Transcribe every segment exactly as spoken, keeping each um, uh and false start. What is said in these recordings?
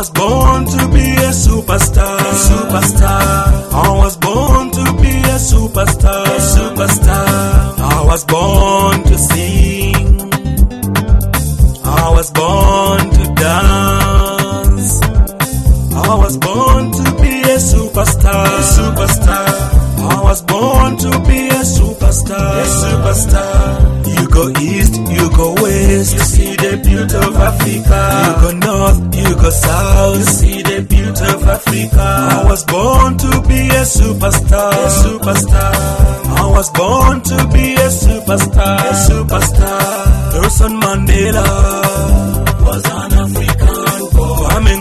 was born to be a superstar, superstar. I was born to be a superstar, superstar. I was born to sing. I was born to dance. I was born to be a superstar, superstar. I was born to be a superstar, a superstar. You go east, you go west, you see the beauty of Africa. You go north, you go south, you see the beauty of Africa. I was born to be a superstar, a superstar. I was born to be a superstar, a superstar. Nelson Mandela was an African boy. Kwame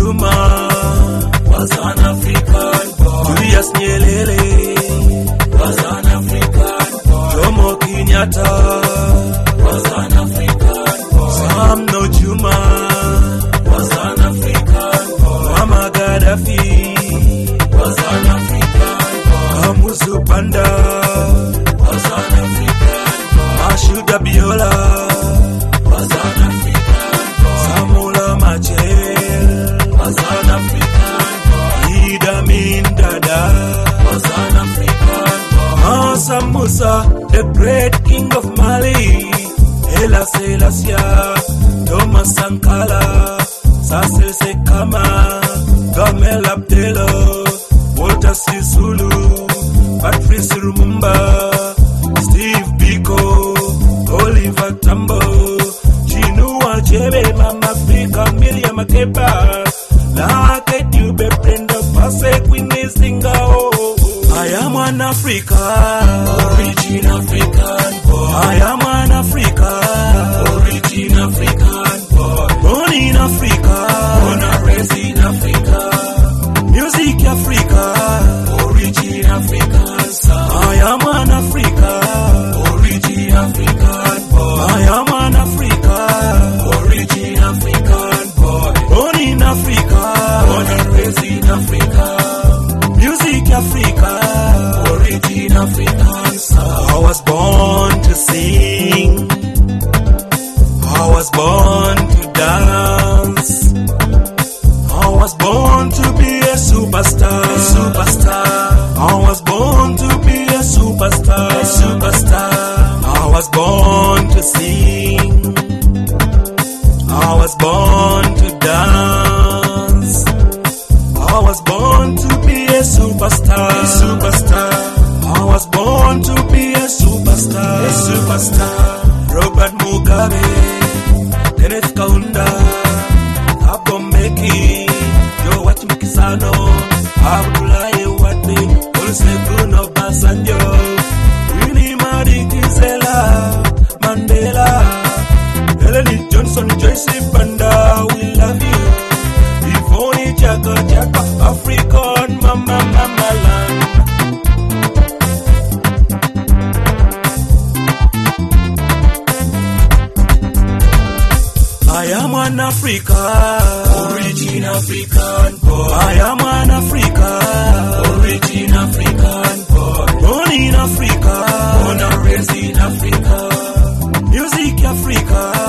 Nkrumah was an African boy. Julius Nyerere was an African boy. Jomo Kenyatta was an African boy. Sam Nujuma was an African boy. Muammar Gaddafi was an African boy. Kamuzu Banda was an African boy. Mashuda Biola was an African boy. Samula Machel was an African boy. Idi Amin Dada was an African boy. Mansa Musa, the great king of Mali, Haile Selassie, Thomas Sankara, Sassou Sekama, Gamal Abdelo, Walter Sisulu, Patrice Lumumba, Steve Biko, Oliver Tambo, Chinua Achebe, Mama Africa, Miriam Makeba, Lake Dube, Brenda Fassie, Queen Singa. I am an Africa, origin African boy. I am an Africa, origin African boy. Born in Africa, born and raised in Africa. Music Africa, origin African son. I am an Africa, origin African boy. I am an Africa, origin African boy. Born in Africa, born and raised in Africa. Music Africa, origin African son. I was born to sing. I was born to dance. I was born to be a superstar, superstar. I was born to be a superstar, superstar. I was born to sing. I was born to dance. I was born to be a superstar, superstar. I was born to be a superstar, a superstar. Robert Mugabe, Kenneth Kaunda, Thabo Mbeki, Yoweri Museveni, Abdoulaye Wade, Olusegun Obasanjo, Winnie Madikizela, Mandela, Ellen Johnson, Joyce Banda, we love you. Ivoni Jaga Jaga, African mama mama land. I am an Africa, origin African boy. I am an Africa, origin African boy. Born in Africa, born and raised in Africa. Music Africa,